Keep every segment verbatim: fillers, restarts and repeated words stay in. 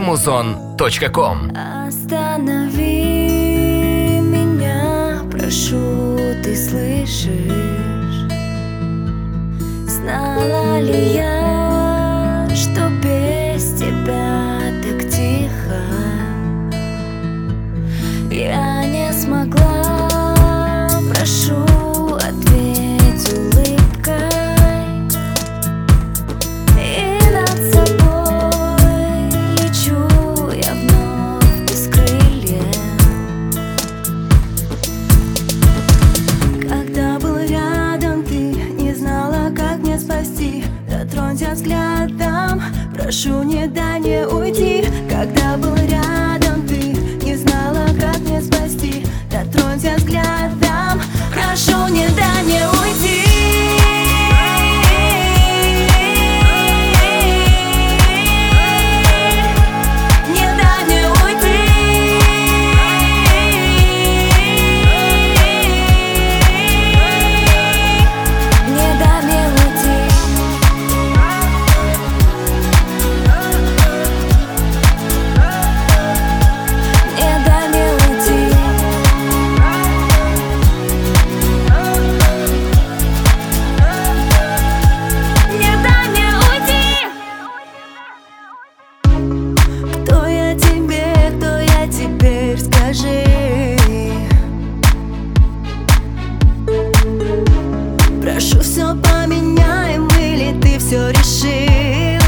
эмузон точка ком. Останови меня, прошу, ты слышишь? Знала ли я, что без тебя так тихо? Я не смогла, прошу, ответь улыбкой. И над собой лечу я вновь без крыльев. Когда был рядом ты, не знала, как мне спасти. Дотронься взглядом, прошу, не дай мне уйти. Когда был рядом ты, не знала, как мне спасти. Дотронься взглядом, прошу, не дай мне уйти. Не дай мне уйти. Не дай мне уйти. Не дай мне уйти. Не дай мне уйти. Кто я тебе, кто я теперь, скажи. Прошу, все поменяем, или ты все решил?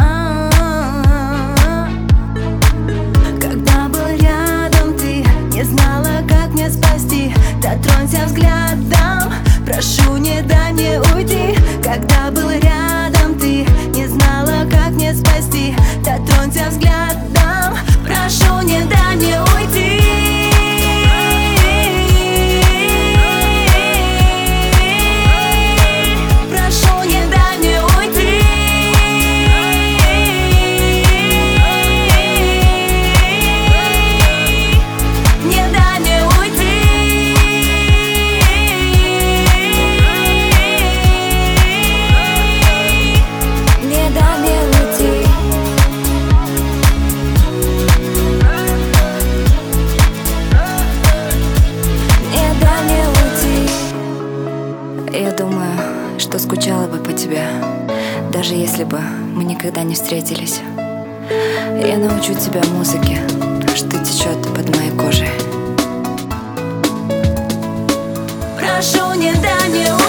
А-а-а. Когда был рядом ты, не знала, как мне спасти. Дотронься взглядом, прошу, не дай мне уйти. Когда был рядом ты, не знала, как мне спасти. Дотронься взглядом, прошу, не дай мне уйти. Прошу, не дай мне уйти. Не дай мне уйти. Не дай мне уйти. Не дай мне уйти. Я думаю, что скучала бы по тебе, даже если бы мы никогда не встретились. Я научу тебя музыке, что течет под моей кожей. Прошу, не дай мне уйти.